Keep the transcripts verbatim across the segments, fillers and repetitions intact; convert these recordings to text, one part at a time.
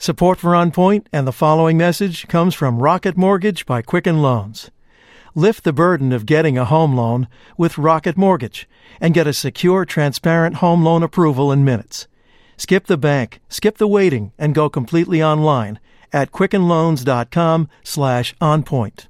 Support for On Point and the following message comes from Rocket Mortgage by Quicken Loans. Lift the burden of getting a home loan with Rocket Mortgage and get a secure, transparent home loan approval in minutes. Skip the bank, skip the waiting, and go completely online at quickenloans.com slash onpoint.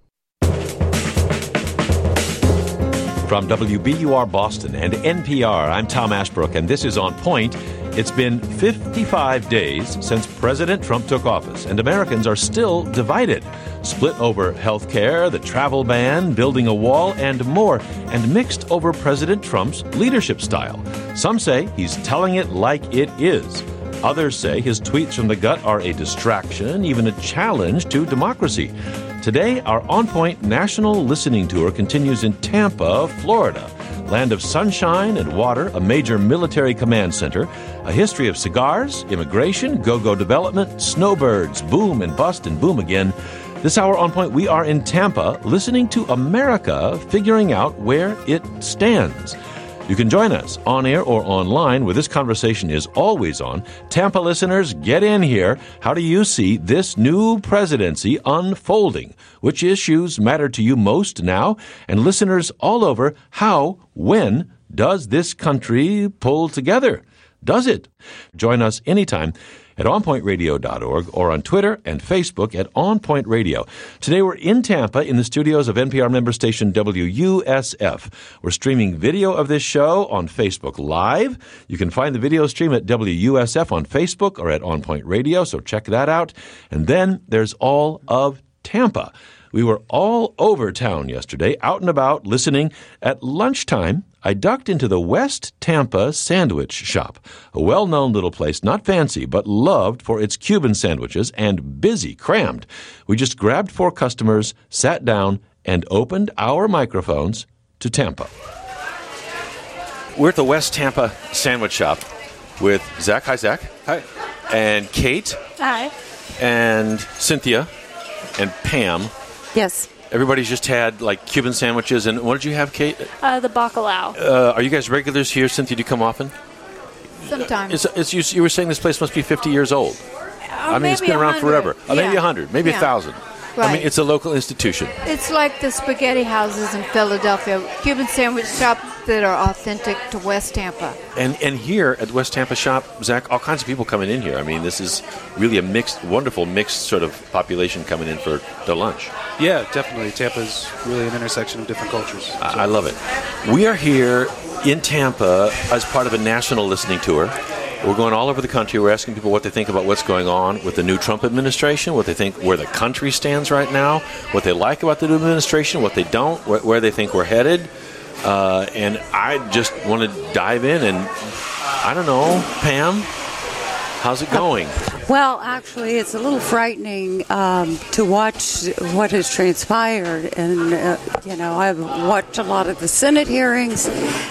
From W B U R Boston and N P R, I'm Tom Ashbrook, and this is On Point. It's been fifty-five days since President Trump took office, and Americans are still divided, split over health care, the travel ban, building a wall, and more, and mixed over President Trump's leadership style. Some say he's telling it like it is. Others say his tweets from the gut are a distraction, even a challenge to democracy. Today, our On Point National Listening Tour continues in Tampa, Florida. Land of sunshine and water, a major military command center, a history of cigars, immigration, go-go development, snowbirds, boom and bust and boom again. This hour On Point, we are in Tampa, listening to America, figuring out where it stands. You can join us on air or online, where this conversation is always on. Tampa listeners, get in here. How do you see this new presidency unfolding? Which issues matter to you most now? And listeners all over, how, when does this country pull together? Does it? Join us anytime at on point radio dot org or on Twitter and Facebook at On Point Radio. Today we're in Tampa in the studios of N P R member station W U S F. We're streaming video of this show on Facebook Live. You can find the video stream at W U S F on Facebook or at On Point Radio, so check that out. And then there's all of Tampa. We were all over town yesterday, out and about, listening. At lunchtime, I ducked into the West Tampa Sandwich Shop, a well-known little place, not fancy, but loved for its Cuban sandwiches and busy, crammed. We just grabbed four customers, sat down, and opened our microphones to Tampa. We're at the West Tampa Sandwich Shop with Zach. Hi, Zach. Hi. And Kate. Hi. And Cynthia. And Pam. Yes. Everybody's just had, like, Cuban sandwiches. And what did you have, Kate? Uh, the bacalao. Uh, are you guys regulars here? Cynthia, do you come often? Sometimes. It's, it's, you, you were saying this place must be fifty years old. Uh, I mean, it's been around forever. Uh, yeah. Maybe one hundred, maybe yeah. one thousand. Right. I mean, it's a local institution. It's like the spaghetti houses in Philadelphia, Cuban sandwich shops that are authentic to West Tampa. And and here at West Tampa Shop, Zach, all kinds of people coming in here. I mean, this is really a mixed, wonderful mixed sort of population coming in for the lunch. Yeah, definitely. Tampa's really an intersection of different cultures. So. I, I love it. We are here in Tampa as part of a national listening tour. We're going all over the country. We're asking people what they think about what's going on with the new Trump administration, what they think where the country stands right now, what they like about the new administration, what they don't, wh- where they think we're headed. Uh, and I just want to dive in and, I don't know, Pam, how's it going? Well, actually, it's a little frightening um, to watch what has transpired. And, uh, you know, I've watched a lot of the Senate hearings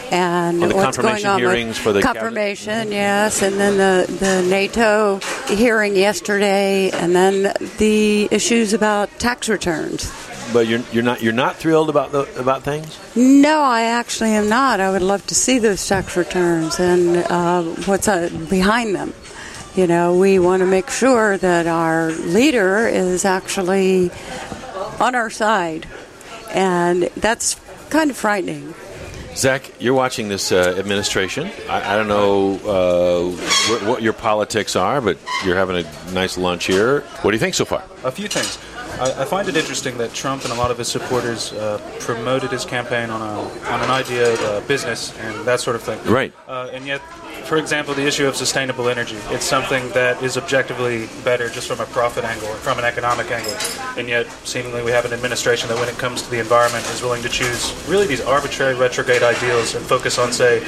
and oh, the what's going on hearings with for the confirmation, cabinet? yes, and then the, the NATO hearing yesterday, and then the issues about tax returns. But you're you're not you're not thrilled about the, about things? No, I actually am not. I would love to see those tax returns and uh, what's uh, behind them. You know, we want to make sure that our leader is actually on our side, and that's kind of frightening. Zach, you're watching this uh, administration. I, I don't know uh, wh- what your politics are, but you're having a nice lunch here. What do you think so far? A few things. I, I find it interesting that Trump and a lot of his supporters uh, promoted his campaign on a on an idea of uh, business and that sort of thing. Right. Uh, and yet, for example, the issue of sustainable energy, it's something that is objectively better just from a profit angle and from an economic angle. And yet, seemingly, we have an administration that when it comes to the environment is willing to choose really these arbitrary retrograde ideals and focus on, say,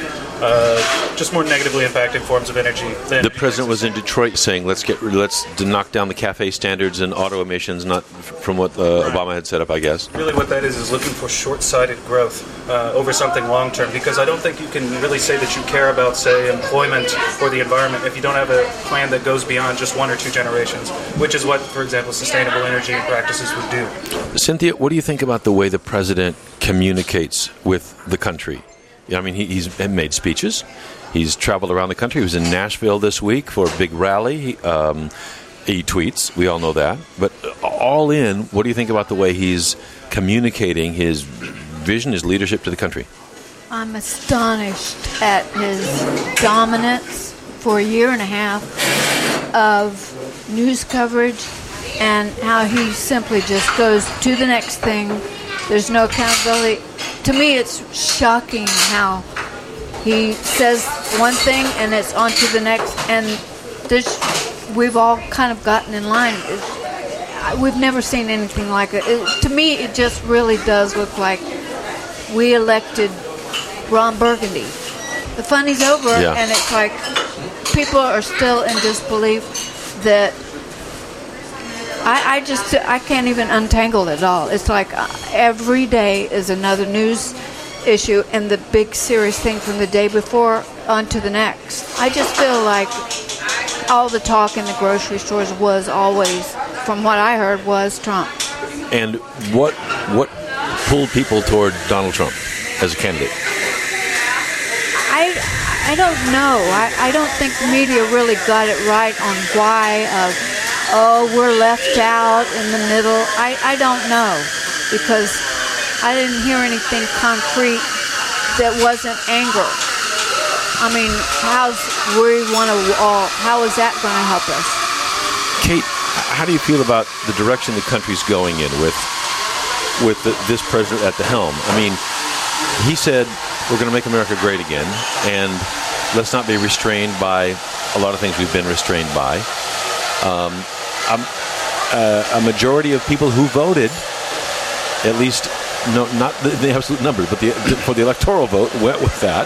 uh, just more negatively impacting forms of energy. Than the president was in Detroit saying, let's get let's knock down the CAFE standards and auto emissions, not from what uh, right. Obama had set up, I guess. Really what that is is looking for short-sighted growth uh, over something long-term, because I don't think you can really say that you care about, say, employment or the environment if you don't have a plan that goes beyond just one or two generations, which is what, for example, sustainable energy practices would do. Cynthia, what do you think about the way the president communicates with the country? I mean, he, he's made speeches. He's traveled around the country. He was in Nashville this week for a big rally. He, um, He tweets. We all know that. But all in, what do you think about the way he's communicating his vision, his leadership to the country? I'm astonished at his dominance for a year and a half of news coverage and how he simply just goes to the next thing. There's no accountability. To me, it's shocking how he says one thing and it's on to the next, and there's, we've all kind of gotten in line. It, we've never seen anything like it. it. To me, it just really does look like we elected Ron Burgundy. The funny's over, yeah. and it's like people are still in disbelief that I, I just I can't even untangle it all. It's like uh, every day is another news issue, and the big serious thing from the day before on to the next. I just feel like all the talk in the grocery stores was always, from what I heard, was Trump. And what what pulled people toward Donald Trump as a candidate? I I don't know. I, I don't think the media really got it right on why of, oh, we're left out in the middle. I, I don't know, because I didn't hear anything concrete that wasn't anger. I mean, how's we want to all, how is that going to help us? Kate, how do you feel about the direction the country's going in with with the, this president at the helm? I mean, he said, we're going to make America great again, and let's not be restrained by a lot of things we've been restrained by. Um, um, uh, a majority of people who voted, at least, no, not the, the absolute numbers, but the, the, for the electoral vote, went with that.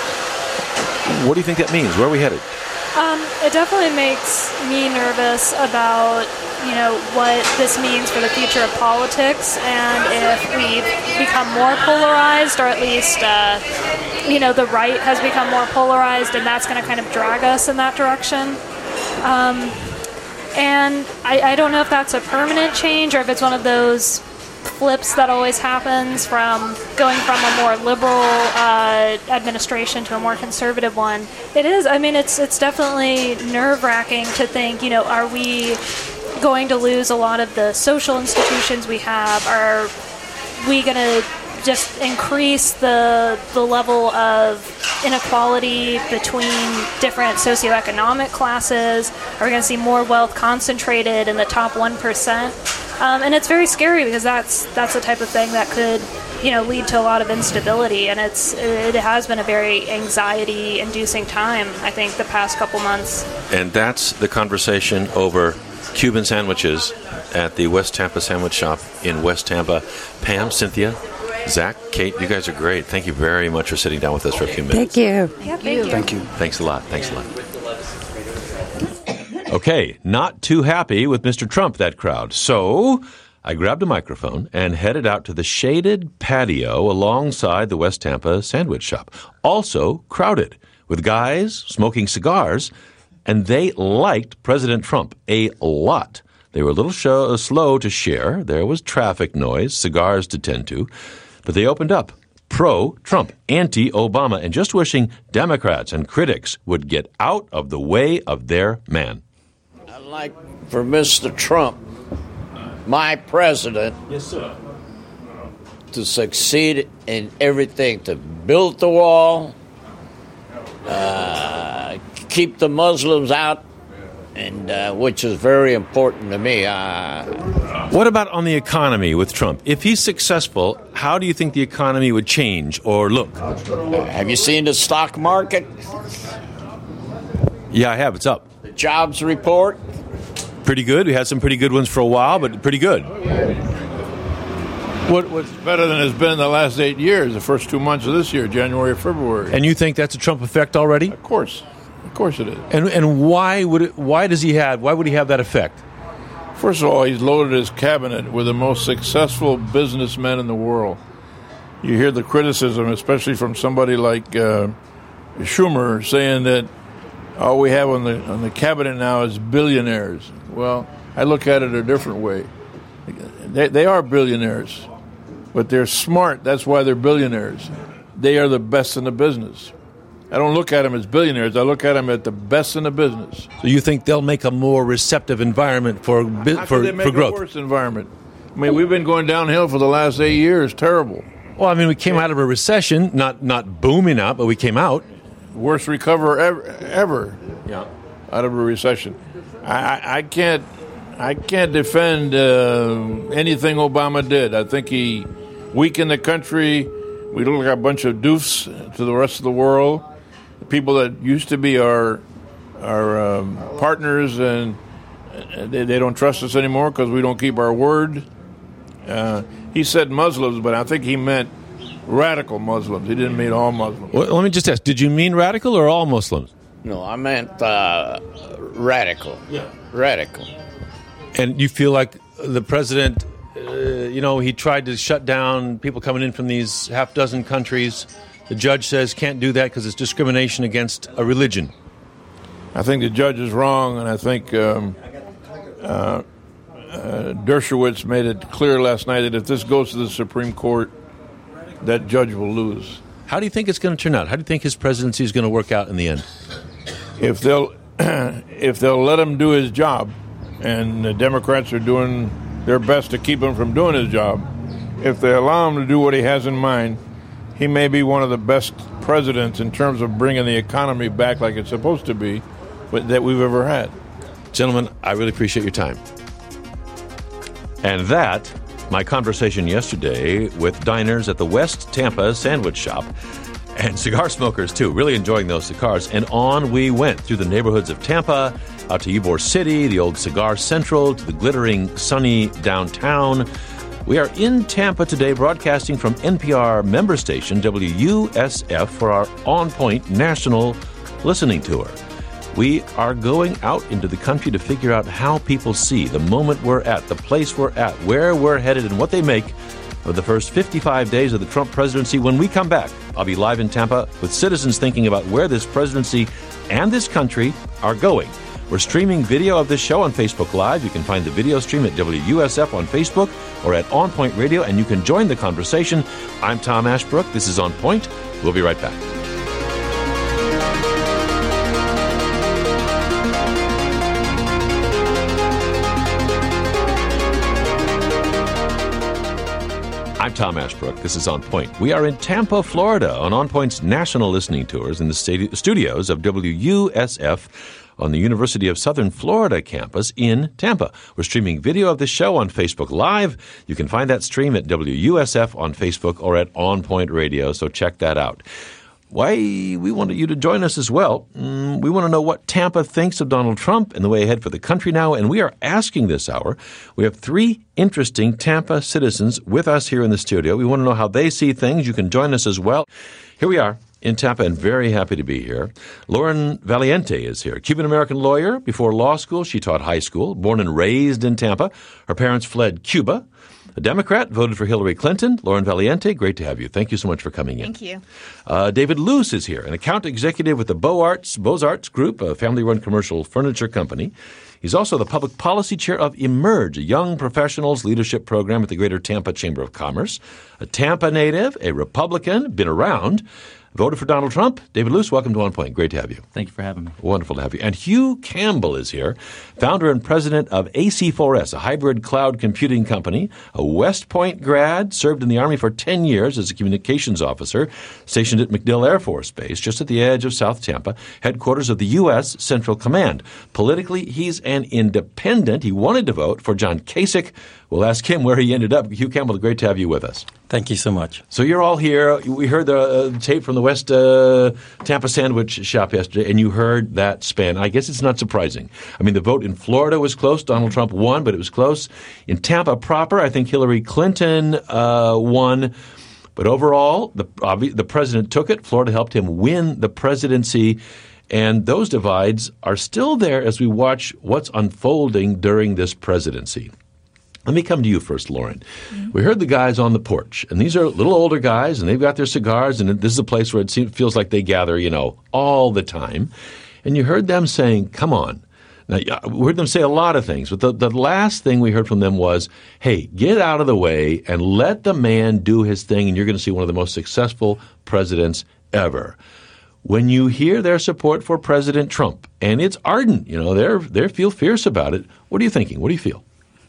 What do you think that means? Where are we headed? Um, it definitely makes me nervous about, you know, what this means for the future of politics, and if we've become more polarized, or at least, uh, you know, the right has become more polarized, and that's going to kind of drag us in that direction. Um, and I, I don't know if that's a permanent change, or if it's one of those flips that always happens from going from a more liberal uh, administration to a more conservative one. It is, I mean, it's it's definitely nerve-wracking to think, you know, are we going to lose a lot of the social institutions we have? Are we going to just increase the the level of inequality between different socioeconomic classes? Are we going to see more wealth concentrated in the top one percent? Um, and it's very scary, because that's that's the type of thing that could, you know, lead to a lot of instability. And it's it has been a very anxiety-inducing time, I think, the past couple months. And that's the conversation over Cuban sandwiches at the West Tampa Sandwich Shop in West Tampa. Pam, Cynthia, Zach, Kate, you guys are great. Thank you very much for sitting down with us for a few minutes. Thank you. Yeah, thank you. Thank you. Thanks a lot. Thanks a lot. Okay, not too happy with Mister Trump, that crowd. So I grabbed a microphone and headed out to the shaded patio alongside the West Tampa Sandwich Shop. Also crowded with guys smoking cigars, and they liked President Trump a lot. They were a little show, slow to share. There was traffic noise, cigars to tend to. But they opened up pro-Trump, anti-Obama, and just wishing Democrats and critics would get out of the way of their man. I'd like for Mister Trump, my president, yes, sir, to succeed in everything, to build the wall, uh, keep the Muslims out, and uh, which is very important to me. Uh, what about on the economy with Trump? If he's successful, how do you think the economy would change or look? Uh, have you seen the stock market? Yeah, I have. It's up. The jobs report? Pretty good. We had some pretty good ones for a while, but pretty good. What, what's better than it's been the last eight years, the first two months of this year, January, February. And you think that's a Trump effect already? Of course. Of course it is. And and why would it, why does he have why would he have that effect? First of all, he's loaded his cabinet with the most successful businessmen in the world. You hear the criticism, especially from somebody like uh, Schumer, saying that all we have on the on the cabinet now is billionaires. Well, I look at it a different way. They, they are billionaires, but they're smart. That's why they're billionaires. They are the best in the business. I don't look at them as billionaires. I look at them as the best in the business. So you think they'll make a more receptive environment for bi- How for, could they make for growth? a worse environment? I mean, we've been going downhill for the last eight years. Terrible. Well, I mean, we came out of a recession, not not booming out, but we came out. Worst recover ever, ever Yeah. out of a recession. I, I, I can't I can't defend uh, anything Obama did. I think he weakened the country. We look like a bunch of doofs to the rest of the world. The people that used to be our our um, partners, and they, they don't trust us anymore because we don't keep our word. Uh, he said Muslims, but I think he meant radical Muslims. He didn't mean all Muslims. Well, let me just ask, did you mean radical or all Muslims? No, I meant uh, radical. Yeah. Radical. And you feel like the president, uh, you know, he tried to shut down people coming in from these half dozen countries. The judge says can't do that because it's discrimination against a religion. I think the judge is wrong, and I think um, uh, uh, Dershowitz made it clear last night that if this goes to the Supreme Court, that judge will lose. How do you think it's going to turn out? How do you think his presidency is going to work out in the end? If they'll if they'll let him do his job, and the Democrats are doing their best to keep him from doing his job, if they allow him to do what he has in mind, he may be one of the best presidents in terms of bringing the economy back like it's supposed to be, but that we've ever had. Gentlemen, I really appreciate your time. And that, my conversation yesterday with diners at the West Tampa Sandwich Shop and cigar smokers, too. Really enjoying those cigars. And on we went through the neighborhoods of Tampa, out to Ybor City, the old Cigar Central, to the glittering, sunny downtown. We are in Tampa today, broadcasting from N P R member station W U S F for our On Point National Listening Tour. We are going out into the country to figure out how people see the moment we're at, the place we're at, where we're headed, and what they make of the first fifty-five days of the Trump presidency. When we come back, I'll be live in Tampa with citizens thinking about where this presidency and this country are going. We're streaming video of this show on Facebook Live. You can find the video stream at W U S F on Facebook or at On Point Radio, and you can join the conversation. I'm Tom Ashbrook. This is On Point. We'll be right back. I'm Tom Ashbrook. This is On Point. We are in Tampa, Florida, on On Point's national listening tours in the stadi- studios of W U S F on the University of Southern Florida campus in Tampa. We're streaming video of the show on Facebook Live. You can find that stream at W U S F on Facebook or at On Point Radio, so check that out. Why we wanted you to join us as well. Mm, we want to know what Tampa thinks of Donald Trump and the way ahead for the country now, and we are asking this hour. We have three interesting Tampa citizens with us here in the studio. We want to know how they see things. You can join us as well. Here we are in Tampa, and very happy to be here. Lauren Valiente is here, Cuban-American lawyer. Before law school, she taught high school, born and raised in Tampa. Her parents fled Cuba. A Democrat, voted for Hillary Clinton. Lauren Valiente, great to have you. Thank you so much for coming in. Thank you. Uh, David Luce is here, an account executive with the Beaux-Arts, Beaux-Arts Group, a family-run commercial furniture company. He's also the public policy chair of Emerge, a young professionals leadership program at the Greater Tampa Chamber of Commerce. A Tampa native, a Republican, been around. Voted for Donald Trump. David Luce, welcome to On Point. Great to have you. Thank you for having me. Wonderful to have you. And Hugh Campbell is here, founder and president of A C four S, a hybrid cloud computing company, a West Point grad, served in the Army for ten years as a communications officer, stationed at MacDill Air Force Base, just at the edge of South Tampa, headquarters of the U S Central Command. Politically, he's an independent. He wanted to vote for John Kasich. We'll ask him where he ended up. Hugh Campbell, great to have you with us. Thank you so much. So you're all here. We heard the uh, tape from the West uh, Tampa Sandwich Shop yesterday, and you heard that span. I guess it's not surprising. I mean, the vote in Florida was close. Donald Trump won, but it was close. In Tampa proper, I think Hillary Clinton uh, won. But overall, the, uh, the president took it. Florida helped him win the presidency. And those divides are still there as we watch what's unfolding during this presidency. Let me come to you first, Lauren. Mm-hmm. We heard the guys on the porch, and these are little older guys, and they've got their cigars, and this is a place where it seems, feels like they gather, you know, all the time. And you heard them saying, come on. Now, we heard them say a lot of things, but the, the last thing we heard from them was, hey, get out of the way and let the man do his thing, and you're going to see one of the most successful presidents ever. when you hear their support for President Trump, and it's ardent, you know, they're they feel fierce about it. What are you thinking? What do you feel?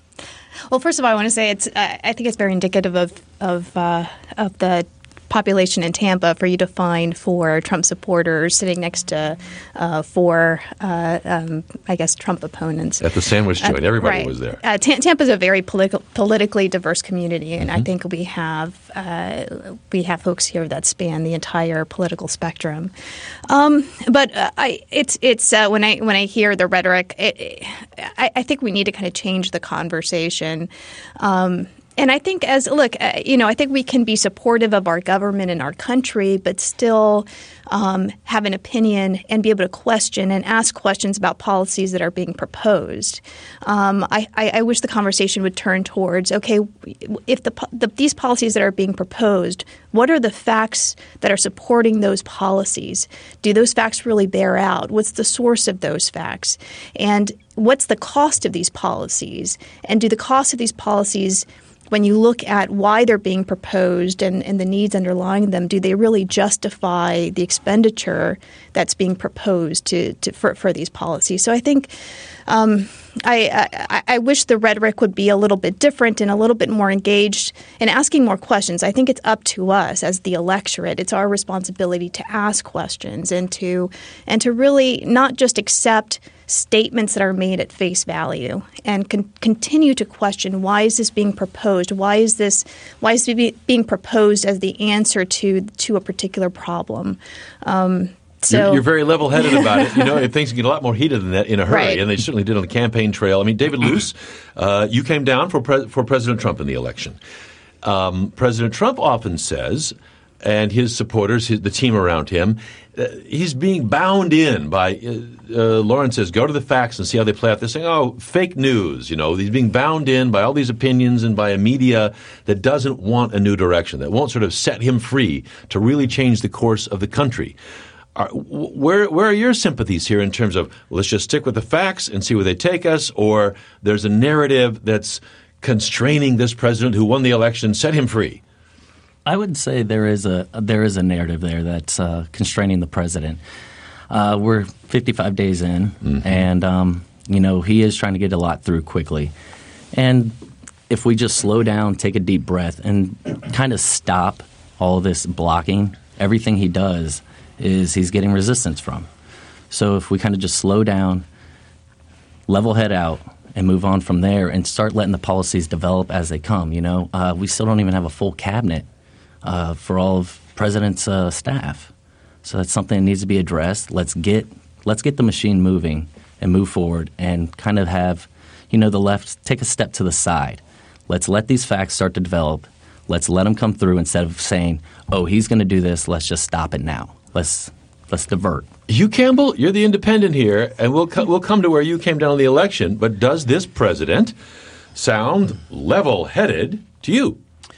Well, first of all, I want to say it's. Uh, I think it's very indicative of of uh, of the population in Tampa for you to find four Trump supporters sitting next to uh, four, uh, um, I guess, Trump opponents. At the sandwich joint. Uh, Everybody right. was there. Uh, Tampa is a very political, politically diverse community, and mm-hmm. I think we have uh, we have folks here that span the entire political spectrum. Um, but uh, I, it's it's uh, when I when I hear the rhetoric, it, it, I, I think we need to kind of change the conversation. Um, And I think as – look, uh, you know, I think we can be supportive of our government and our country but still um, have an opinion and be able to question and ask questions about policies that are being proposed. Um, I, I, I wish the conversation would turn towards, okay, if the, the these policies that are being proposed, what are the facts that are supporting those policies? Do those facts really bear out? What's the source of those facts? And what's the cost of these policies? And do the cost of these policies – when you look at why they're being proposed and, and the needs underlying them, do they really justify the expenditure that's being proposed to, to for, for these policies? So I think um, I, I, I wish the rhetoric would be a little bit different and a little bit more engaged in asking more questions. I think it's up to us as the electorate. It's our responsibility to ask questions and to and to really not just accept statements that are made at face value and con- continue to question, why is this being proposed? Why is this why is it be- being proposed as the answer to to a particular problem? Um, so you're, you're very level-headed about it. You know, things get a lot more heated than that in a hurry, right. and they certainly did on the campaign trail. I mean, David Luce, uh, you came down for pre- for President Trump in the election. Um, President Trump often says, and his supporters, his, the team around him, uh, he's being bound in by, uh, uh, Lauren says, go to the facts and see how they play out. They're saying, oh, fake news, you know. He's being bound in by all these opinions and by a media that doesn't want a new direction, that won't sort of set him free to really change the course of the country. Are, where, where are your sympathies here in terms of, well, let's just stick with the facts and see where they take us, or there's a narrative that's constraining this president who won the election, set him free? I would say there is a there is a narrative there that's uh, constraining the president. Uh, we're fifty-five days in, mm-hmm. and um, you know he is trying to get a lot through quickly. And if we just slow down, take a deep breath, and kind of stop all this blocking, everything he does is he's getting resistance from. So if we kind of just slow down, level head out, and move on from there, and start letting the policies develop as they come. You know, uh, we still don't even have a full cabinet. Uh, for all of President's uh, staff. So that's something that needs to be addressed. Let's get let's get the machine moving and move forward and kind of have, you know, the left take a step to the side. Let's let these facts start to develop. Let's let them come through instead of saying, oh, he's going to do this. Let's just stop it now. Let's let's divert. Hugh Campbell, you're the independent here, and we'll co- we'll come to where you came down in the election. But does this president sound level-headed to you?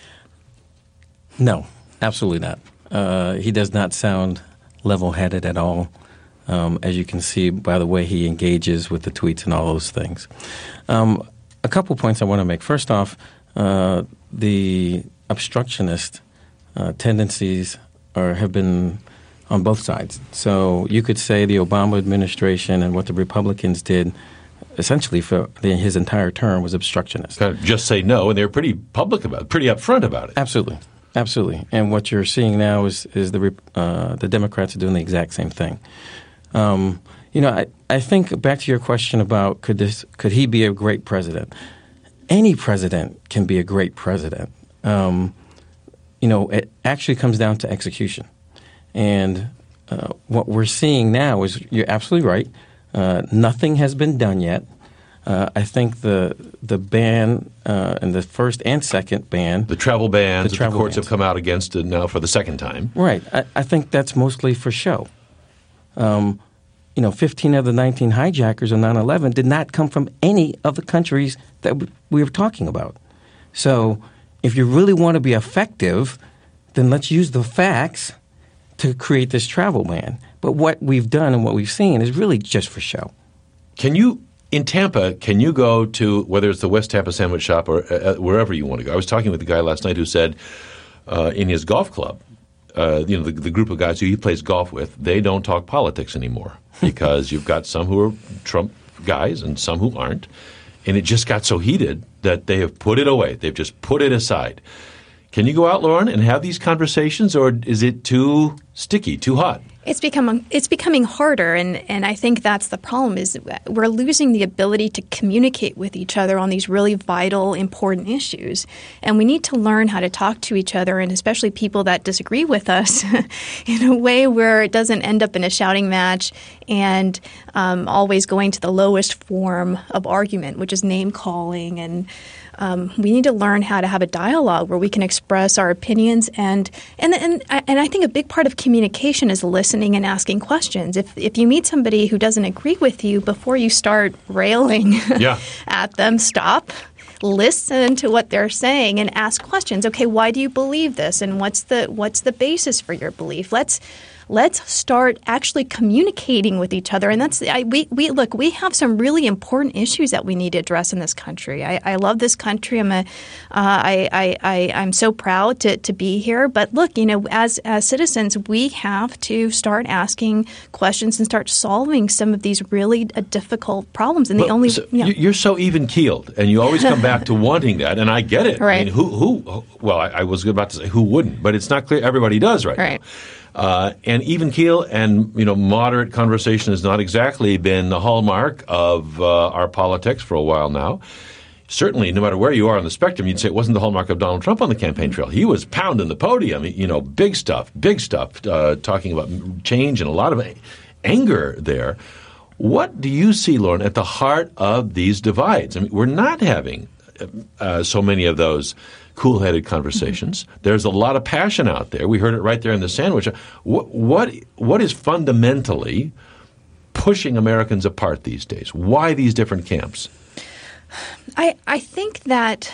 No, absolutely not. Uh, he does not sound level-headed at all, um, as you can see by the way he engages with the tweets and all those things. Um, a couple points I want to make. First off, uh, the obstructionist uh, tendencies are, have been on both sides. So you could say the Obama administration and what the Republicans did essentially for the, his entire term was obstructionist. Kind of just say no, and they were pretty public about it, pretty upfront about it. Absolutely. Absolutely. And what you're seeing now is is the uh, the Democrats are doing the exact same thing. Um, you know, I, I think back to your question about could this could he be a great president? Any president can be a great president. Um, you know, it actually comes down to execution. And uh, what we're seeing now is you're absolutely right. Uh, nothing has been done yet. Uh, I think the the ban uh, and the first and second ban, the travel bans, the, travel the courts bans. have come out against it now for the second time. Right. I, I think that's mostly for show. Um, you know, fifteen of the nineteen hijackers on nine eleven did not come from any of the countries that we were talking about. So if you really want to be effective, then let's use the facts to create this travel ban. But what we've done and what we've seen is really just for show. Can you – in Tampa, can you go to whether it's the West Tampa Sandwich Shop or uh, wherever you want to go? I was talking with a guy last night who said uh, in his golf club, uh, you know, the, the group of guys who he plays golf with, they don't talk politics anymore because you've got some who are Trump guys and some who aren't. And it just got so heated that they have put it away. They've just put it aside. Can you go out, Lauren, and have these conversations, or is it too sticky, too hot? It's becoming it's becoming harder, and, and I think that's the problem is we're losing the ability to communicate with each other on these really vital, important issues. And we need to learn how to talk to each other, and especially people that disagree with us, in a way where it doesn't end up in a shouting match and um, always going to the lowest form of argument, which is name-calling. And Um, we need to learn how to have a dialogue where we can express our opinions, and and and and I think a big part of communication is listening and asking questions. If if you meet somebody who doesn't agree with you, before you start railing yeah. at them, stop, listen to what they're saying, and ask questions. Okay, why do you believe this, and what's the what's the basis for your belief? Let's Let's start actually communicating with each other. And that's I, we, we look, we have some really important issues that we need to address in this country. I, I love this country. I'm a, uh, I, I, I, I'm so proud to, to be here. But look, you know, as, as citizens, we have to start asking questions and start solving some of these really uh, difficult problems. And the well, only so you know, you're so even-keeled, and you always come back to wanting that, and I get it. Right. I mean, who, who? Well, I, I was about to say who wouldn't, but it's not clear everybody does right, right. now. Uh, and even keel and you know moderate conversation has not exactly been the hallmark of uh, our politics for a while now. Certainly, no matter where you are on the spectrum, you'd say it wasn't the hallmark of Donald Trump on the campaign trail. He was pounding the podium, you know, big stuff, big stuff, uh, talking about change and a lot of anger there. What do you see, Lauren, at the heart of these divides? I mean, we're not having uh, so many of those cool-headed conversations. Mm-hmm. There's a lot of passion out there. We heard it right there in the sandwich. What, what, what is fundamentally pushing Americans apart these days? Why these different camps? I, I think that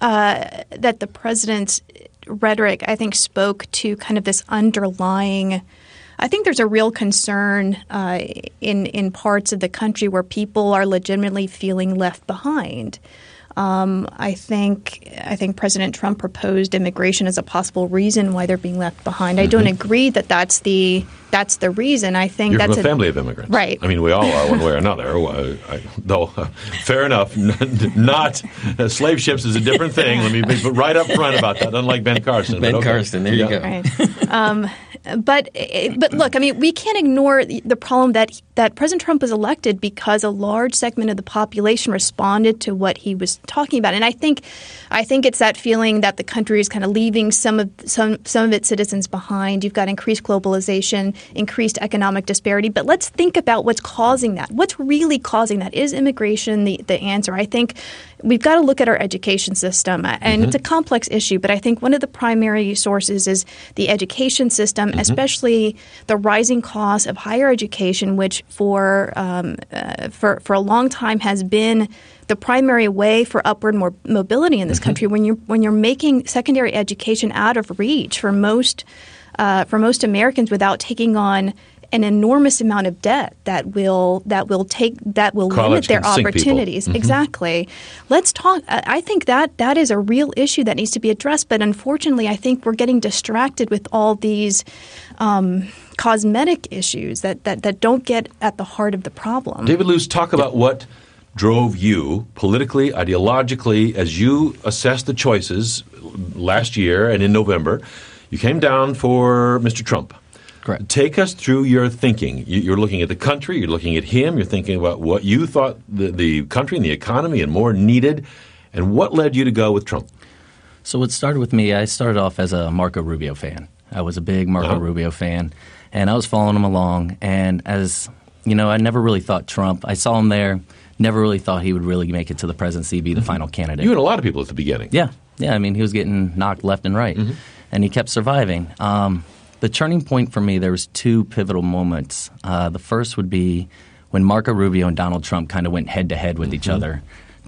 uh, that the president's rhetoric, I think, spoke to kind of this underlying – I think there's a real concern uh, in, in parts of the country where people are legitimately feeling left behind. Um, I think I think President Trump proposed immigration as a possible reason why they're being left behind. Mm-hmm. I don't agree that that's the that's the reason. I think You're that's from a a family of immigrants, right? I mean, we all are one way or another. I, though, uh, fair enough. Not uh, slave ships is a different thing. Let me be right up front about that. Unlike Ben Carson. Ben okay. Carson, there yeah. you go. Right. Um, But but look, I mean, we can't ignore the problem that that President Trump was elected because a large segment of the population responded to what he was talking about, and I think I think it's that feeling that the country is kind of leaving some of some some of its citizens behind. You've got increased globalization, increased economic disparity, but let's think about what's causing that. What's really causing that? Is immigration the the answer? I think we've got to look at our education system, and mm-hmm. it's a complex issue, but I think one of the primary sources is the education system. Mm-hmm. Especially the rising cost of higher education, which for um, uh, for for a long time has been the primary way for upward more mobility in this mm-hmm. country. When you're when you're making secondary education out of reach for most uh, for most Americans without taking on an enormous amount of debt that will that will take that will College limit their can sink opportunities. people. Mm-hmm. Exactly. Let's talk. I think that that is a real issue that needs to be addressed. But unfortunately, I think we're getting distracted with all these um, cosmetic issues that, that that don't get at the heart of the problem. David Luce, talk about what drove you politically, ideologically, as you assessed the choices last year and in November. You came down for Mister Trump. Correct. Take us through your thinking. You're looking at the country. You're looking at him. You're thinking about what you thought the, the country and the economy and more needed. And what led you to go with Trump? So what started with me, I started off as a Marco Rubio fan. I was a big Marco uh-huh. Rubio fan, and I was following him along. And as you know, I never really thought Trump. I saw him there. Never really thought he would really make it to the presidency, be the mm-hmm. final candidate. You and a lot of people at the beginning. Yeah, yeah. I mean, he was getting knocked left and right, mm-hmm. and he kept surviving. Um, The turning point for me, there was two pivotal moments. Uh, the first would be when Marco Rubio and Donald Trump kind of went head-to-head with mm-hmm. each other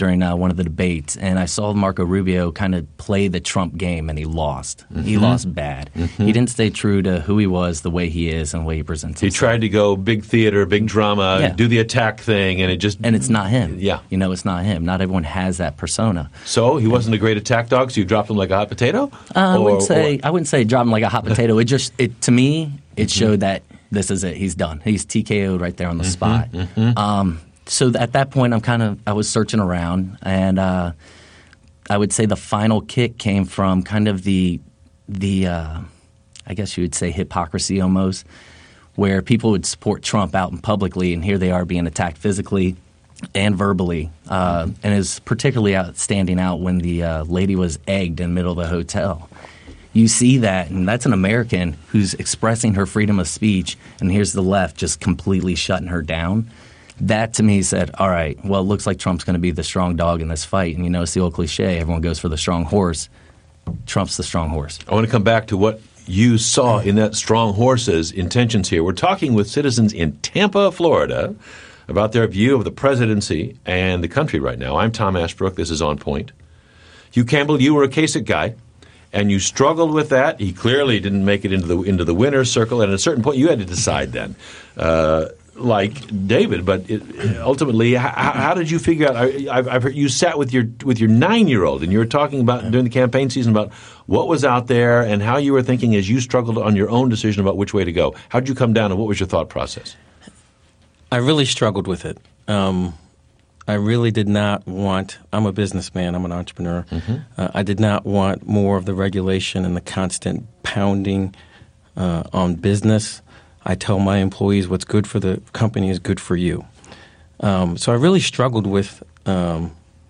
during uh, one of the debates, and I saw Marco Rubio kind of play the Trump game, and he lost. Mm-hmm. He lost bad. Mm-hmm. He didn't stay true to who he was, the way he is, and the way he presents himself. He tried to go big theater, big drama, yeah. do the attack thing, and it just... And it's not him. Yeah. You know, it's not him. Not everyone has that persona. So he wasn't a great attack dog, so you dropped him like a hot potato? Uh, I or, wouldn't say or? I wouldn't say drop him like a hot potato. It just, it to me, it mm-hmm. showed that this is it. He's done. He's T K O'd right there on the mm-hmm. spot. Mm-hmm. Um, so at that point, I'm kind of I was searching around, and uh, I would say the final kick came from kind of the the uh, I guess you would say hypocrisy almost, where people would support Trump out in publicly, and here they are being attacked physically and verbally, uh, mm-hmm. and is particularly out, standing out when the uh, lady was egged in the middle of the hotel. You see that, and that's an American who's expressing her freedom of speech, and here's the left just completely shutting her down. That, to me, said, all right, well, it looks like Trump's going to be the strong dog in this fight. And, you know, it's the old cliche, everyone goes for the strong horse. Trump's the strong horse. I want to come back to what you saw in that strong horse's intentions here. We're talking with citizens in Tampa, Florida, about their view of the presidency and the country right now. I'm Tom Ashbrook. This is On Point. Hugh Campbell, you were a Kasich guy, and you struggled with that. He clearly didn't make it into the into the winner's circle, and at a certain point you had to decide then. Uh, like David, but it, ultimately, how, how did you figure out? I, I've, I've heard you sat with your with your nine-year-old, and you were talking about during the campaign season about what was out there and how you were thinking as you struggled on your own decision about which way to go. How did you come down, and what was your thought process? I really struggled with it. Um, I really did not want – I'm a businessman. I'm an entrepreneur. Mm-hmm. Uh, I did not want more of the regulation and the constant pounding uh, on business. I tell my employees what's good for the company is good for you. Um, so I really struggled with um,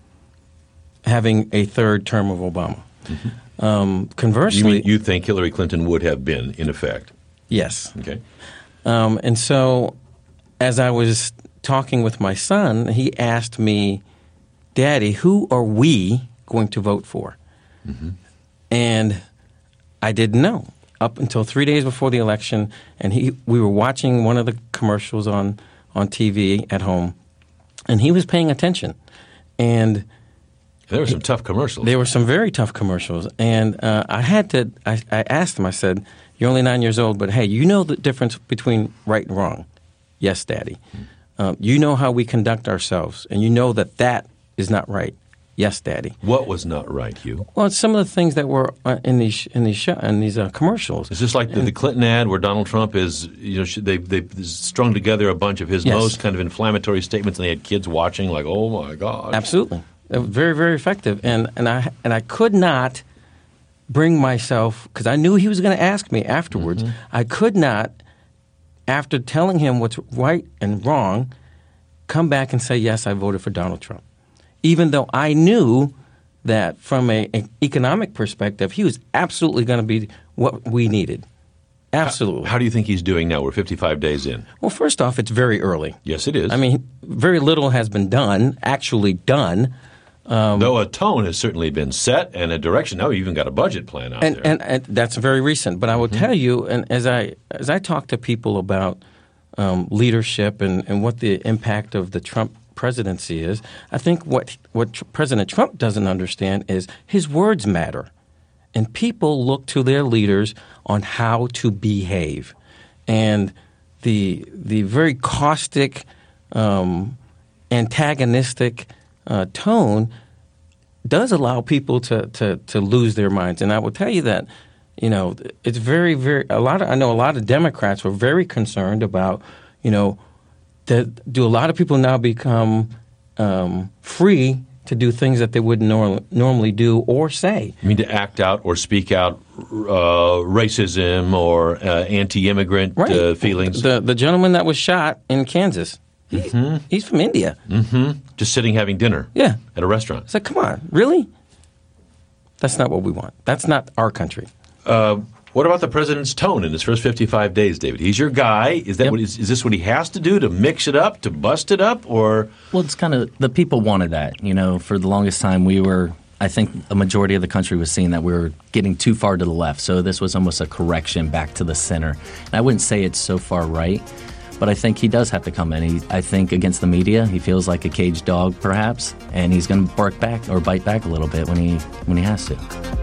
having a third term of Obama. Mm-hmm. Um, conversely, you, mean you think Hillary Clinton would have been in effect? Yes. Okay. Um, and so as I was talking with my son, he asked me, Daddy, who are we going to vote for? Mm-hmm. And I didn't know. Up until three days before the election, and he we were watching one of the commercials on, on T V at home, and he was paying attention. And there were some he, tough commercials. There were some very tough commercials, and uh, I had to. I, I asked him. I said, "You're only nine years old, but hey, you know the difference between right and wrong." Yes, Daddy. Mm. Um, you know how we conduct ourselves, and you know that that is not right. Yes, Daddy. What was not right, Hugh? Well, it's some of the things that were uh, in these in these show, in these uh, commercials. Is this like the, the Clinton ad where Donald Trump is, you know, they they strung together a bunch of his yes. most kind of inflammatory statements, and they had kids watching, like, oh my God. Absolutely, very very effective, and and I and I could not bring myself because I knew he was going to ask me afterwards. Mm-hmm. I could not, after telling him what's right and wrong, come back and say yes, I voted for Donald Trump. Even though I knew that from a, an economic perspective, he was absolutely going to be what we needed. Absolutely. How, how do you think he's doing now? We're fifty-five days in. Well, first off, it's very early. Yes, it is. I mean, very little has been done, actually done. Um, Though a tone has certainly been set and a direction. Now we've even got a budget plan out and, there. And, and that's very recent. But I will mm-hmm. tell you, and as I as I talk to people about um, leadership and, and what the impact of the Trump presidency is, I think what what tr- President Trump doesn't understand is his words matter. And people look to their leaders on how to behave. And the the very caustic, um, antagonistic uh, tone does allow people to, to, to lose their minds. And I will tell you that, you know, it's very, very – a lot of I know a lot of Democrats were very concerned about, you know, that do a lot of people now become um, free to do things that they wouldn't nor- normally do or say? You mean to act out or speak out uh, racism or uh, anti-immigrant right. uh, feelings? The the gentleman that was shot in Kansas, he, mm-hmm. he's from India. Mm-hmm. Just sitting having dinner yeah. at a restaurant. It's like, come on, really? That's not what we want. That's not our country. Uh, what about the president's tone in his first fifty-five days, David? He's your guy. Is that yep. what is, is this what he has to do to mix it up, to bust it up, or? Well, it's kind of the people wanted that. You know, for the longest time, we were. I think a majority of the country was seeing that we were getting too far to the left. So this was almost a correction back to the center. And I wouldn't say it's so far right, But I think he does have to come in. He, I think against the media, he feels like a caged dog, perhaps, and he's going to bark back or bite back a little bit when he when he has to.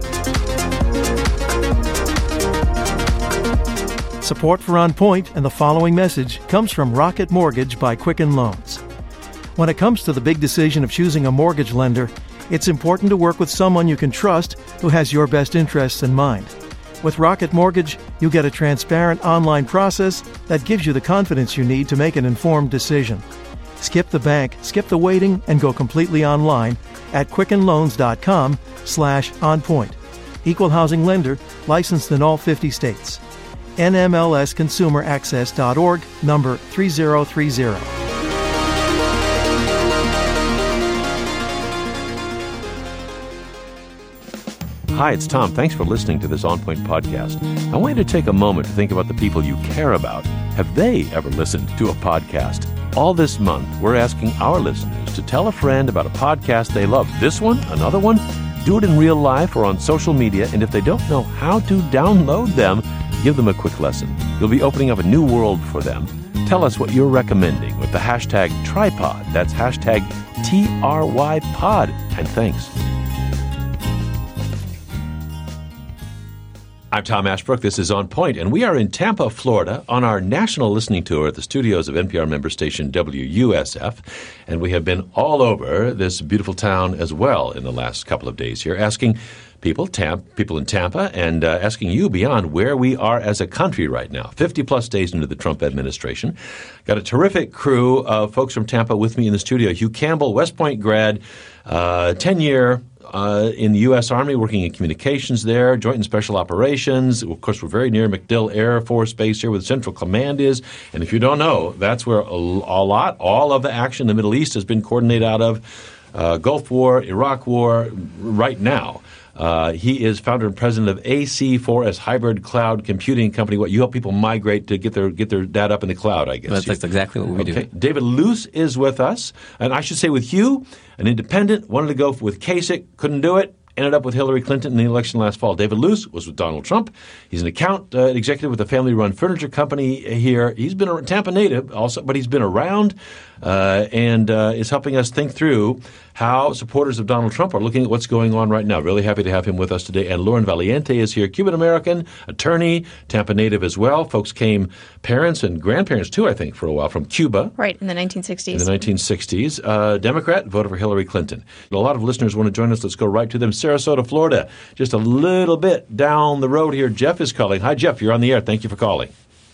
Support for On Point and the following message comes from Rocket Mortgage by Quicken Loans. When it comes to the big decision of choosing a mortgage lender, it's important to work with someone you can trust who has your best interests in mind. With Rocket Mortgage, you get a transparent online process that gives you the confidence you need to make an informed decision. Skip the bank, skip the waiting, and go completely online at quickenloans.com slash onpoint. Equal housing lender, licensed in all fifty states. N M L S consumer access dot org, number three zero three zero. Hi, it's Tom. Thanks for listening to this On Point podcast. I want you to take a moment to think about the people you care about. Have they ever listened to a podcast? All this month, we're asking our listeners to tell a friend about a podcast they love. This one, another one, do it in real life or on social media, and if they don't know how to download them, give them a quick lesson. You'll be opening up a new world for them. Tell us what you're recommending with the hashtag Tripod. That's hashtag T R Y pod. And thanks. I'm Tom Ashbrook. This is On Point, and we are in Tampa, Florida, on our national listening tour at the studios of N P R member station W U S F. And we have been all over this beautiful town as well in the last couple of days here, asking people, Tam- people in Tampa, and uh, asking you beyond where we are as a country right now, fifty-plus days into the Trump administration. Got a terrific crew of folks from Tampa with me in the studio. Hugh Campbell, West Point grad, uh, ten-year Uh, in the U S. Army, working in communications there, Joint and Special Operations. Of course, we're very near MacDill Air Force Base here where the Central Command is. And if you don't know, that's where a, a lot, all of the action in the Middle East has been coordinated out of. Uh, Gulf War, Iraq War, right now. Uh, he is founder and president of A C four S Hybrid Cloud Computing Company. What you help people migrate to get their get their data up in the cloud, I guess. That's, that's exactly what we okay. do. David Luce is with us, and I should say with Hugh, an independent, wanted to go with Kasich, couldn't do it. Ended up with Hillary Clinton in the election last fall. David Luce was with Donald Trump. He's an account uh, executive with a family-run furniture company here. He's been a Tampa native also, but he's been around uh, and uh, is helping us think through how supporters of Donald Trump are looking at what's going on right now. Really happy to have him with us today. And Lauren Valiente is here, Cuban-American, attorney, Tampa native as well. Folks came, parents and grandparents too, I think, for a while, from Cuba. Right, in the nineteen sixties. In the nineteen sixties. Uh, Democrat, voted for Hillary Clinton. A lot of listeners want to join us. Let's go right to them. Sarasota, Florida, just a little bit down the road here. Jeff is calling. Hi, Jeff. You're on the air. Thank you for calling.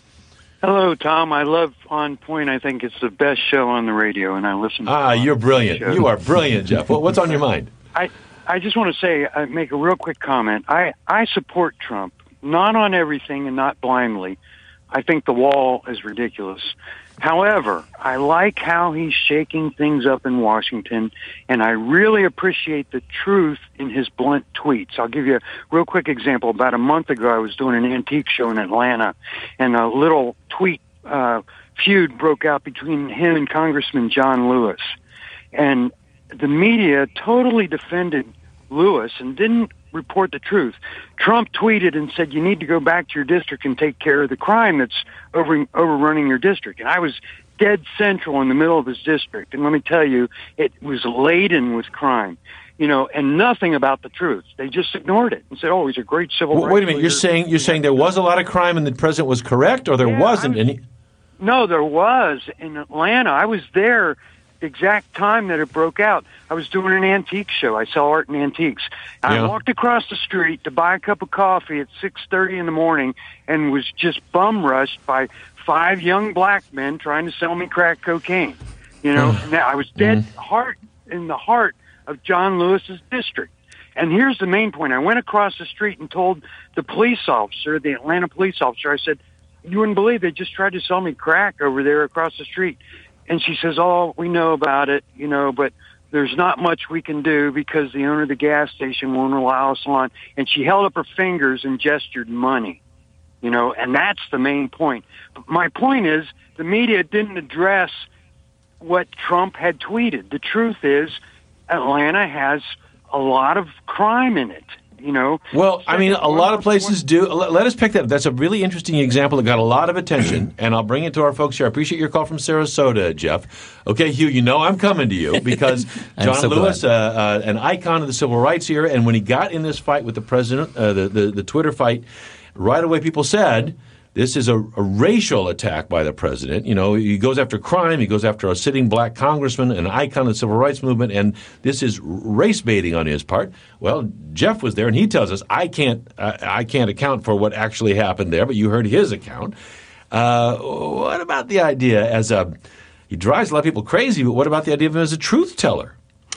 Hello, Tom. I love On Point. I think it's the best show on the radio, and I listen to Ah, you're brilliant. show. You are brilliant, Jeff. What's on your mind? I, I just want to say, I make a real quick comment. I, I support Trump, not on everything and not blindly. I think the wall is ridiculous. However, I like how he's shaking things up in Washington, and I really appreciate the truth in his blunt tweets. I'll give you a real quick example. About a month ago, I was doing an antique show in Atlanta, and a little tweet uh, feud broke out between him and Congressman John Lewis. And the media totally defended Lewis and didn't report the truth. Trump tweeted and said, you need to go back to your district and take care of the crime that's over, overrunning your district. And I was dead central in the middle of his district. And let me tell you, it was laden with crime, you know, and nothing about the truth. They just ignored it and said, oh, he's a great civil Well, rights wait a minute. You're leader. saying you're saying there was a lot of crime and the president was correct, or there Yeah, wasn't I was- any? No, there was in Atlanta. I was there the exact time that it broke out. I was doing an antique show. I sell art and antiques. I Yeah. walked across the street to buy a cup of coffee at six thirty in the morning and was just bum rushed by five young black men trying to sell me crack cocaine. You know, and I was dead heart in the heart of John Lewis's district. And here's the main point. I went across the street and told the police officer, the Atlanta police officer, I said, you wouldn't believe they just tried to sell me crack over there across the street. And she says, oh, we know about it, you know, but there's not much we can do because the owner of the gas station won't allow us on. And she held up her fingers and gestured money, you know, and that's the main point. But my point is the media didn't address what Trump had tweeted. The truth is Atlanta has a lot of crime in it. You know. Well, I mean, a lot of places do. Let, let us pick that up. That's a really interesting example that got a lot of attention, and I'll bring it to our folks here. I appreciate your call from Sarasota, Jeff. Okay, Hugh, you know I'm coming to you because John so Lewis, uh, uh, an icon of the civil rights era, and when he got in this fight with the president, uh, the, the the Twitter fight, right away people said, this is a, a racial attack by the president. You know, he goes after crime. He goes after a sitting black congressman, an icon of the civil rights movement, and this is race baiting on his part. Well, Jeff was there, and he tells us, I can't, uh, I can't account for what actually happened there, but you heard his account. Uh, what about the idea as a – he drives a lot of people crazy, but what about the idea of him as a truth teller?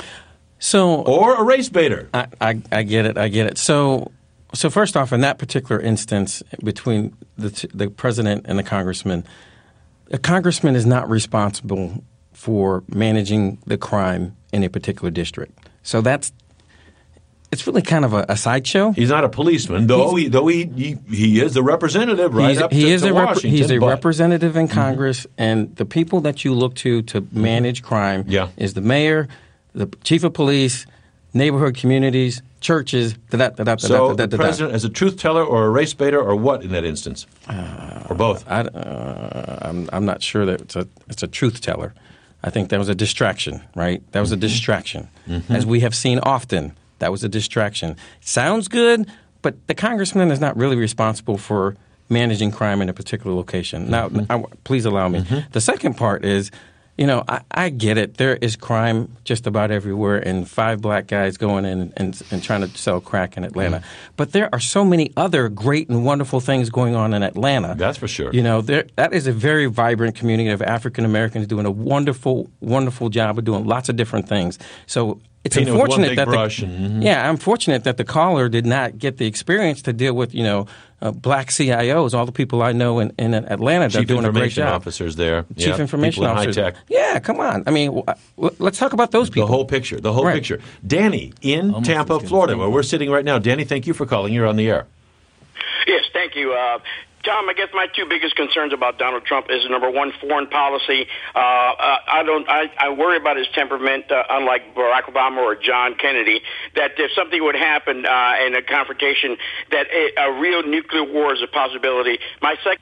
So or a race baiter? I, I, I get it. I get it. So – So first off, in that particular instance between the t- the president and the congressman, a congressman is not responsible for managing the crime in a particular district. So that's it's really kind of a, a sideshow. He's not a policeman, though. He, though he, he he is the representative right he's, up he to, is to a rep- Washington. He's a but, representative in Congress, mm-hmm. and the people that you look to to manage crime yeah. is the mayor, the chief of police, neighborhood communities, churches. Da, da, da, da, so da, da, da, the da, president as a truth teller or a race baiter or what in that instance? Uh, or both? I, uh, I'm, I'm not sure that it's a, it's a truth teller. I think that was a distraction, right? That was mm-hmm. a distraction. Mm-hmm. As we have seen often, that was a distraction. Sounds good, but the congressman is not really responsible for managing crime in a particular location. Now, mm-hmm. I, please allow me. Mm-hmm. The second part is, you know, I, I get it. There is crime just about everywhere, and five black guys going in and, and trying to sell crack in Atlanta. Mm. But there are so many other great and wonderful things going on in Atlanta. That's for sure. You know, there, that is a very vibrant community of African Americans doing a wonderful, wonderful job of doing lots of different things. So it's Painted unfortunate that brush the, and, mm-hmm. yeah, I'm fortunate that the caller did not get the experience to deal with, you know, uh, black C I Os, all the people I know in, in Atlanta that are doing a great job. Chief information officers there. Chief yep. information people officers. in high tech. Yeah, come on. I mean, w- let's talk about those people. The whole picture. The whole right. picture. Danny in Almost Tampa, Florida, where we're sitting right now. Danny, thank you for calling. You're on the air. Yes, thank you. Uh, Tom, I guess my two biggest concerns about Donald Trump is, number one, foreign policy. Uh, uh, I don't. I, I worry about his temperament, uh, unlike Barack Obama or John Kennedy. That if something would happen uh, in a confrontation, that a, a real nuclear war is a possibility. My second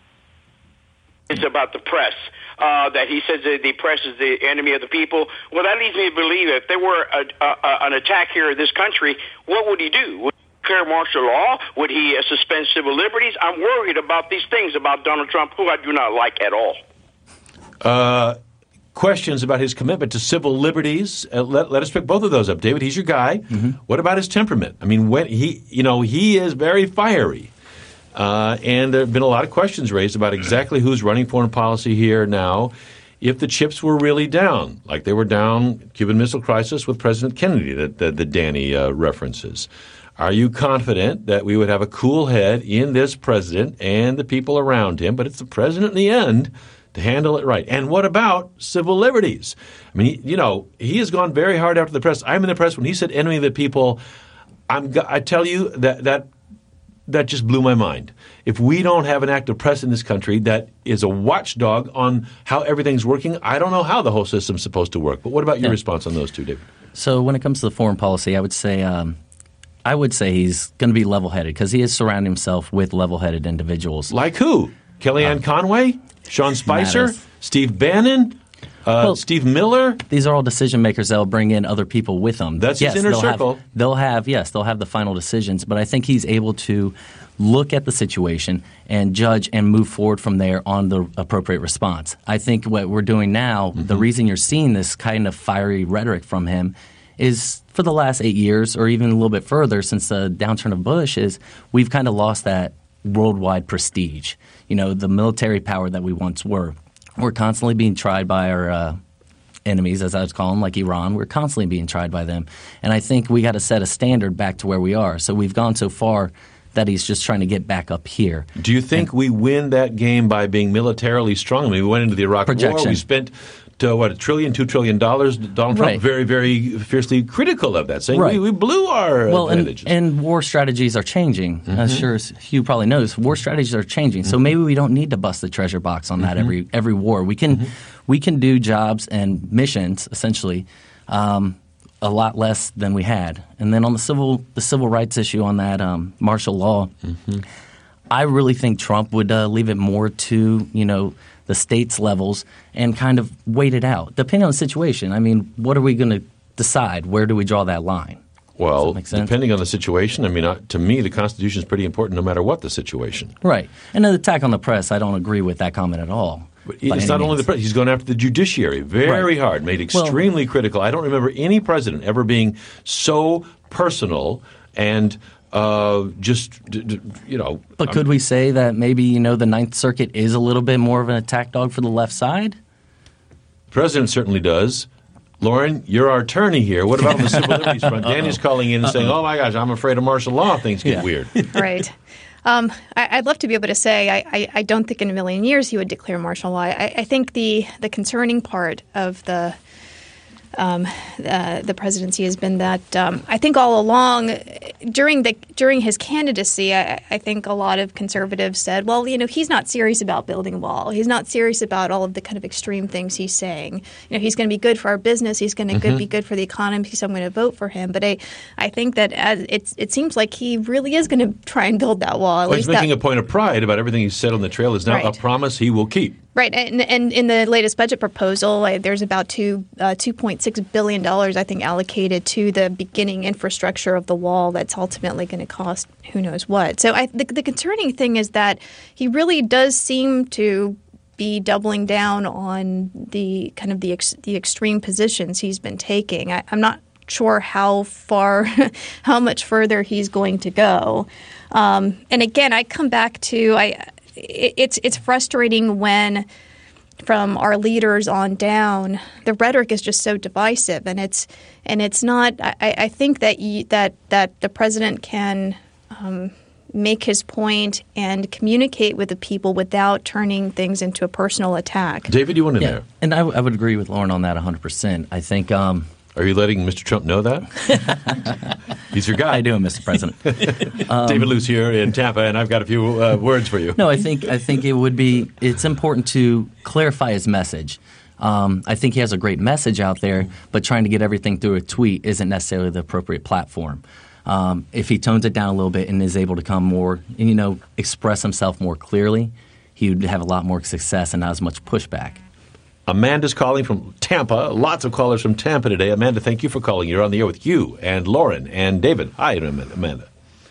is about the press. Uh, that he says that the press is the enemy of the people. Well, that leads me to believe that if there were a, a, a, an attack here in this country, what would he do? Would declare martial law? Would he uh, suspend civil liberties? I'm worried about these things about Donald Trump, who I do not like at all. Uh, questions about his commitment to civil liberties. Uh, let, let us pick both of those up. David, he's your guy. Mm-hmm. What about his temperament? I mean, when he, you know, he is very fiery. Uh, and there have been a lot of questions raised about exactly who's running foreign policy here now. If the chips were really down, like they were down Cuban Missile Crisis with President Kennedy that, that, that Danny uh, references, are you confident that we would have a cool head in this president and the people around him, but it's the president in the end, to handle it right? And what about civil liberties? I mean, you know, he has gone very hard after the press. I'm in the press. When he said enemy of the people, I'm, I tell you that that that just blew my mind. If we don't have an active press in this country that is a watchdog on how everything's working, I don't know how the whole system's supposed to work. But what about your yeah. response on those two, David? So when it comes to the foreign policy, I would say um, I would say he's going to be level-headed because he is surrounding himself with level-headed individuals. Like who? Kellyanne um, Conway? Sean Spicer? Steve Bannon? Uh, well, Steve Miller? These are all decision makers that will bring in other people with them. That's yes, his inner they'll circle. Have, they'll have, yes, they'll have the final decisions. But I think he's able to look at the situation and judge and move forward from there on the appropriate response. I think what we're doing now, mm-hmm. the reason you're seeing this kind of fiery rhetoric from him is for the last eight years or even a little bit further since the downturn of Bush is we've kind of lost that worldwide prestige, you know, the military power that we once were. We're constantly being tried by our uh, enemies, as I was calling them, like Iran. We're constantly being tried by them. And I think we got to set a standard back to where we are. So we've gone so far that he's just trying to get back up here. Do you think and, we win that game by being militarily strong? I mean, we went into the Iraq projection. War. We spent, to, what, a trillion, two trillion dollars. Donald Trump right. very, very fiercely critical of that, saying right. we, we blew our well, advantages. And, and war strategies are changing. Mm-hmm. As sure as Hugh probably knows, war strategies are changing. Mm-hmm. So maybe we don't need to bust the treasure box on that mm-hmm. every every war. We can mm-hmm. we can do jobs and missions, essentially, um, a lot less than we had. And then on the civil the civil rights issue on that um, martial law, mm-hmm. I really think Trump would uh, leave it more to, you know, the states levels and kind of wait it out, depending on the situation. I mean, what are we going to decide? Where do we draw that line? Well, depending on the situation, I mean, uh, to me, the Constitution is pretty important no matter what the situation. Right. And an attack on the press, I don't agree with that comment at all. But it's not only the president. He's going after the judiciary very right. hard, made extremely well, critical. I don't remember any president ever being so personal and uh, just, d- d- you know. But could I'm, we say that maybe, you know, the Ninth Circuit is a little bit more of an attack dog for the left side? The president certainly does. Lauren, you're our attorney here. What about on the civil liberties front? Danny's calling in and saying, oh, my gosh, I'm afraid of martial law. Things get yeah. weird. Right. Um, I, I'd love to be able to say I, I, I don't think in a million years he would declare martial law. I, I think the, the concerning part of the um, uh, the presidency has been that um, I think all along during the during his candidacy, I, I think a lot of conservatives said, well, you know, he's not serious about building a wall. He's not serious about all of the kind of extreme things he's saying. You know, he's going to be good for our business. He's going to mm-hmm. be good for the economy. So I'm going to vote for him. But I, I think that as it's, it seems like he really is going to try and build that wall. At well, least he's making that, a point of pride about everything he's said on the trail is now right. a promise he will keep. Right, and, and in the latest budget proposal, uh, there's about two uh, two point six billion dollars, I think, allocated to the beginning infrastructure of the wall. That's ultimately going to cost who knows what. So I, the, the concerning thing is that he really does seem to be doubling down on the kind of the ex, the extreme positions he's been taking. I, I'm not sure how far, how much further he's going to go. Um, and again, I come back to I. It's it's frustrating when, from our leaders on down, the rhetoric is just so divisive, and it's and it's not. I, I think that you, that that the president can um, make his point and communicate with the people without turning things into a personal attack. David, you want in yeah. there? And I, I would agree with Lauren on that one hundred percent. I think. Um, Are you letting Mister Trump know that? He's your guy. I do, Mister President. um, David Luce here in Tampa, and I've got a few uh, words for you. No, I think I think it would be – it's important to clarify his message. Um, I think he has a great message out there, but trying to get everything through a tweet isn't necessarily the appropriate platform. Um, if he tones it down a little bit and is able to come more and, you know, express himself more clearly, he would have a lot more success and not as much pushback. Amanda's calling from Tampa. Lots of callers from Tampa today. Amanda, thank you for calling. You're on the air with Hugh and Lauren and David. Hi, Amanda.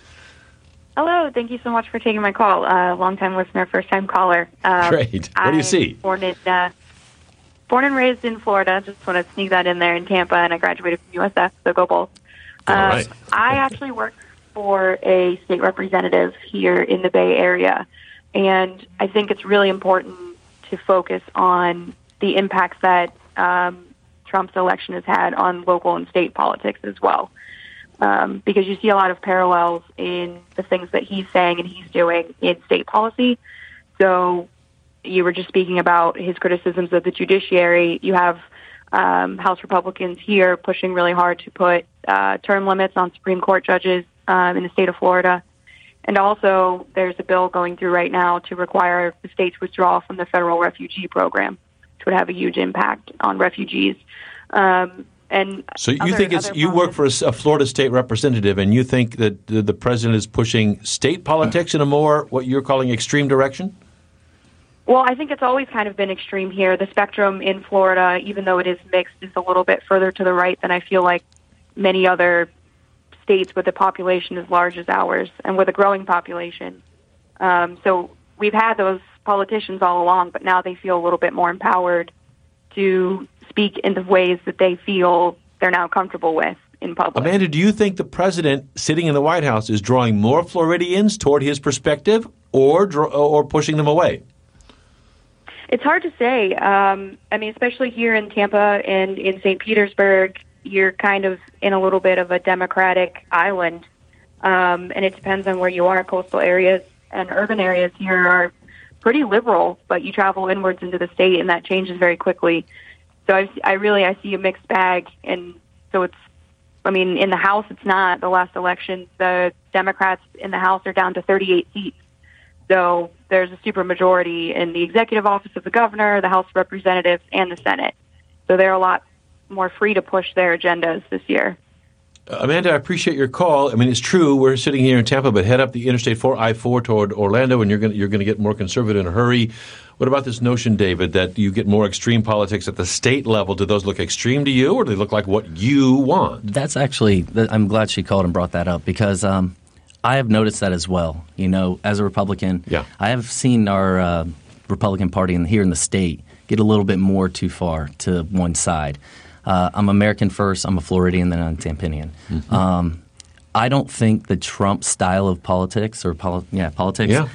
Hello. Thank you so much for taking my call. Uh, long-time listener, first-time caller. Um, Great. What do you see? Born, in, uh, born and raised in Florida. Just want to sneak that in there in Tampa, and I graduated from U S F, so go Bulls. Um, All right. I actually work for a state representative here in the Bay Area, and I think it's really important to focus on the impacts that um, Trump's election has had on local and state politics as well. Um, because you see a lot of parallels in the things that he's saying and he's doing in state policy. So you were just speaking about his criticisms of the judiciary. You have um, House Republicans here pushing really hard to put uh, term limits on Supreme Court judges um, in the state of Florida. And also there's a bill going through right now to require the states withdraw from the federal refugee program, would have a huge impact on refugees. Um, and so you other, think it's you work for a, a Florida state representative, and you think that the, the president is pushing state politics in a more what you're calling extreme direction? Well, I think it's always kind of been extreme here. The spectrum in Florida, even though it is mixed, is a little bit further to the right than I feel like many other states with a population as large as ours and with a growing population. Um, so we've had those politicians all along, but now they feel a little bit more empowered to speak in the ways that they feel they're now comfortable with in public. Amanda, do you think the president sitting in the White House is drawing more Floridians toward his perspective or or pushing them away? It's hard to say. Um, I mean, especially here in Tampa and in Saint Petersburg, you're kind of in a little bit of a Democratic island, um, and it depends on where you are. Coastal areas and urban areas here are pretty liberal, but you travel inwards into the state, and that changes very quickly. So I, I really I see a mixed bag, and so it's. I mean, in the House, it's not. The last election, the Democrats in the House are down to thirty-eight seats. So there's a supermajority in the executive office of the governor, the House of Representatives, and the Senate. So they're a lot more free to push their agendas this year. Uh, Amanda, I appreciate your call. I mean, it's true. We're sitting here in Tampa, but head up the Interstate four, I four toward Orlando, and you're going you're going to get more conservative in a hurry. What about this notion, David, that you get more extreme politics at the state level? Do those look extreme to you, or do they look like what you want? That's actually – I'm glad she called and brought that up because um, I have noticed that as well. You know, as a Republican, yeah. I have seen our uh, Republican Party in, here in the state get a little bit more too far to one side. Uh, I'm American first. I'm a Floridian, then I'm Tampanian. Mm-hmm. Um, I don't think the Trump style of politics or poli- yeah politics yeah.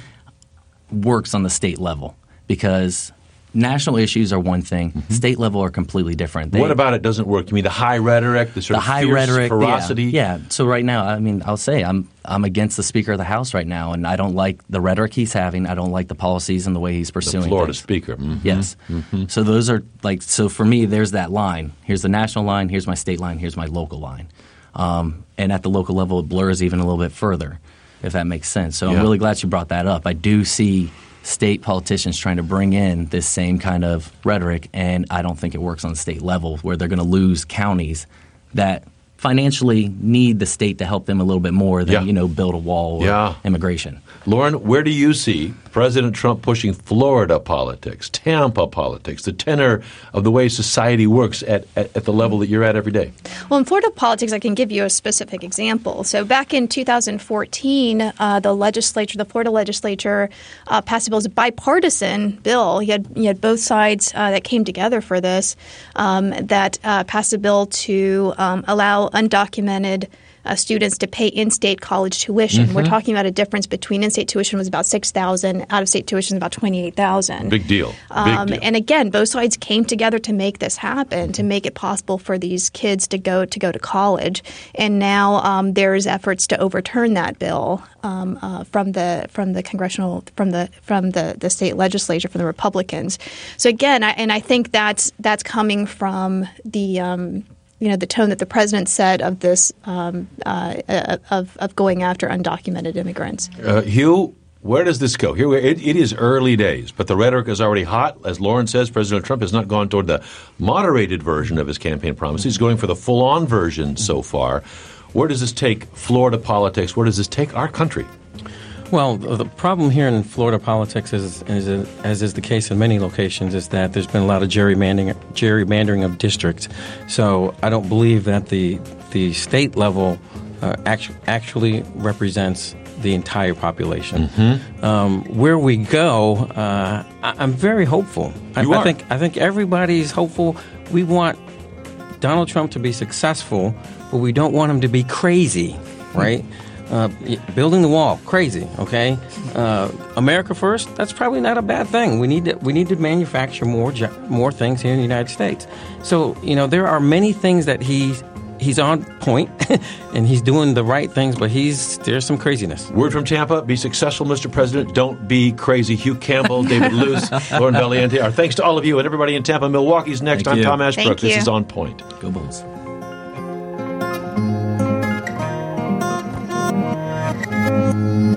works on the state level because national issues are one thing, mm-hmm. state level are completely different. They, what about it doesn't work? You mean the high rhetoric, the sort the of high fierce rhetoric, ferocity? Yeah, yeah. So right now, I mean, I'll say I'm I'm against the Speaker of the House right now, and I don't like the rhetoric he's having. I don't like the policies and the way he's pursuing the Florida things. Speaker. Mm-hmm. Yes. Mm-hmm. So those are like so for me. There's that line. Here's the national line. Here's my state line. Here's my local line. Um, and at the local level, it blurs even a little bit further, if that makes sense. So yeah. I'm really glad you brought that up. I do see state politicians trying to bring in this same kind of rhetoric, and I don't think it works on the state level where they're going to lose counties that financially need the state to help them a little bit more than, yeah. you know, build a wall or yeah. immigration. Lauren, where do you see President Trump pushing Florida politics, Tampa politics, the tenor of the way society works at, at, at the level that you're at every day? Well, in Florida politics, I can give you a specific example. So back in two thousand fourteen, uh, the legislature, the Florida legislature, uh, passed a bill, it was a bipartisan bill. You had, you had both sides uh, that came together for this, um, that uh, passed a bill to um, allow undocumented Uh, students to pay in-state college tuition. Mm-hmm. We're talking about a difference between in-state tuition was about six thousand dollars, out-of-state tuition was about twenty-eight thousand dollars. Big deal. Big Um, deal. and again, both sides came together to make this happen, to make it possible for these kids to go to go to college. And now um, there's efforts to overturn that bill um, uh, from the from the congressional from the from the, the state legislature, from the Republicans. So again, I, and I think that's that's coming from the um, you know, the tone that the president said of this, um, uh, of, of going after undocumented immigrants. Uh, Hugh, where does this go? Here, we, it, it is early days, but the rhetoric is already hot. As Lauren says, President Trump has not gone toward the moderated version of his campaign promise. He's going for the full-on version so far. Where does this take Florida politics? Where does this take our country? Well, the problem here in Florida politics, is, is, as is the case in many locations, is that there's been a lot of gerrymandering, gerrymandering of districts. So I don't believe that the the state level uh, actu- actually represents the entire population. Mm-hmm. Um, where we go, uh, I- I'm very hopeful. I, You are. I think I think everybody's hopeful. We want Donald Trump to be successful, but we don't want him to be crazy, right? Uh, building the wall, crazy. Okay, uh, America first. That's probably not a bad thing. We need to we need to manufacture more jo- more things here in the United States. So you know there are many things that he he's on point and he's doing the right things, but he's there's some craziness. Word from Tampa: be successful, Mister President. Don't be crazy. Hugh Campbell, David Luce, Lauren Valiente. Our thanks to all of you and everybody in Tampa. Milwaukee's next. Thank I'm you. Tom Ashbrook. Thank This you. is On Point. Go Bulls. Thank you.